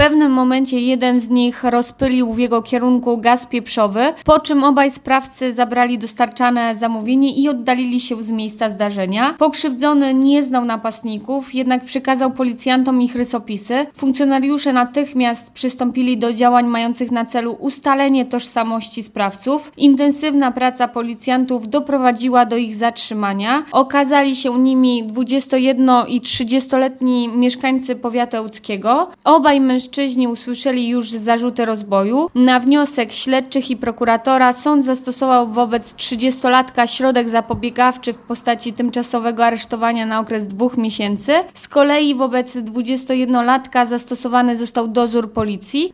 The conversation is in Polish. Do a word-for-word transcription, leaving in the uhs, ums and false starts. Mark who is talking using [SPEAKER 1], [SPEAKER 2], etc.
[SPEAKER 1] pewnym momencie jeden z nich rozpylił w jego kierunku gaz pieprzowy, po czym obaj sprawcy zabrali dostarczane zamówienie i oddalili się z miejsca zdarzenia. Pokrzywdzony nie znał napastników, jednak przekazał policjantom ich rysopisy. Funkcjonariusze natychmiast przystąpili do działań mających na celu ustalenie tożsamości sprawców. Intensywna praca policjantów doprowadziła do ich zatrzymania. Okazali się nimi dwudziestojedno- i trzydziestoletni mieszkańcy powiatu ełckiego. Obaj mężczyźni usłyszeli już zarzuty rozboju. Na wniosek śledczych i prokuratora sąd zastosował wobec trzydziestolatka środek zapobiegawczy w postaci tymczasowego aresztowania na okres dwóch miesięcy. Z kolei wobec dwudziestojednolatka zastosowany został dozór policji.